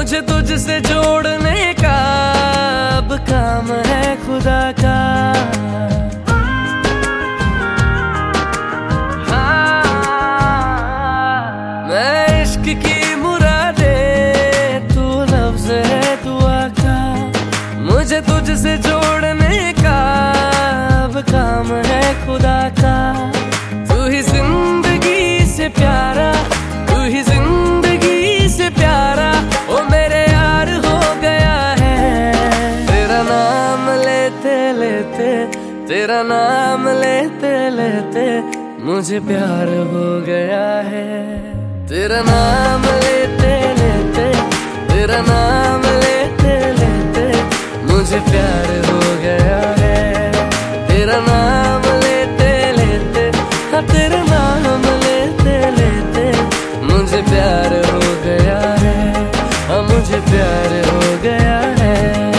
मुझे तुझसे जोड़ने का अब काम है खुदा का। मैं इश्क की मुरादे, तू लफ्ज़ है दुआ का। मुझे तुझसे जोड़ने का अब काम है खुदा का। तू ही जिंदगी से प्यारा, तू ही जिंदगी से प्यारा, ओ मेरे यार हो गया है। तेरा नाम लेते लेते, तेरा नाम लेते लेते मुझे प्यार हो गया है। तेरा नाम लेते लेते, तेरा नाम लेते लेते मुझे प्यार हो गया है। तेरा नाम लेते लेते, हाँ तेरा नाम लेते लेते मुझे प्यार हो गया है। हाँ मुझे प्यार हो गया है।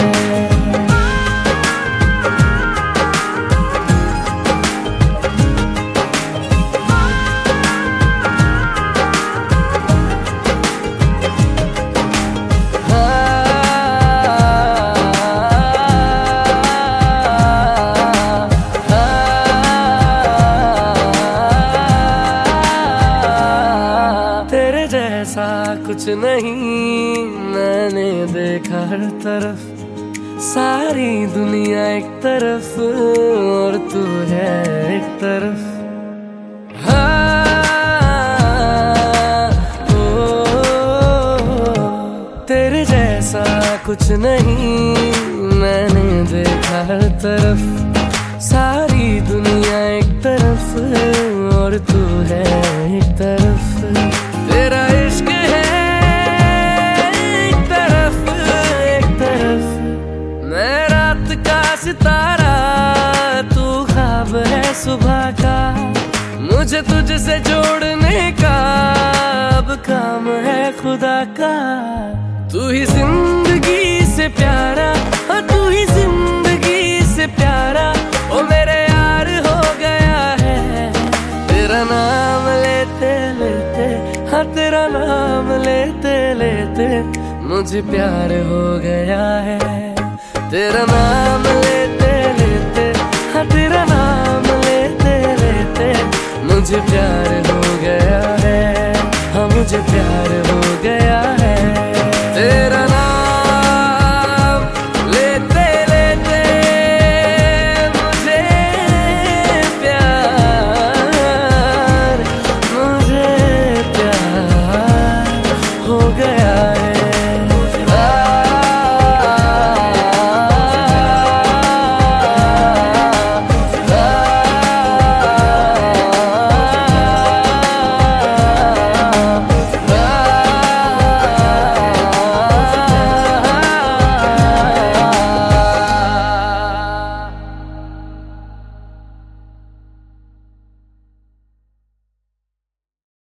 ऐसा कुछ नहीं मैंने देखा हर तरफ, सारी दुनिया एक तरफ और तू है एक तरफ। तेरे जैसा कुछ नहीं मैंने देखा हर तरफ, सारी दुनिया एक तरफ और तू है एक तरफ। तेरा इश्क है एक तरफ एक तरफ, मैं रात का सितारा, तू ख्वाब है सुबह का। मुझे तुझसे जोड़ने का अब काम है खुदा का। तू ही जिंदगी से प्यारा, तू ही जिंदगी से प्यारा, ओ मेरे यार हो गया है। तेरा नाम लेते लेते, हाँ तेरा नाम लेते लेते मुझे प्यार हो गया है। तेरा नाम लेते लेते, हाँ तेरा नाम लेते लेते मुझे प्यार हो गया है। हाँ मुझे प्यार हो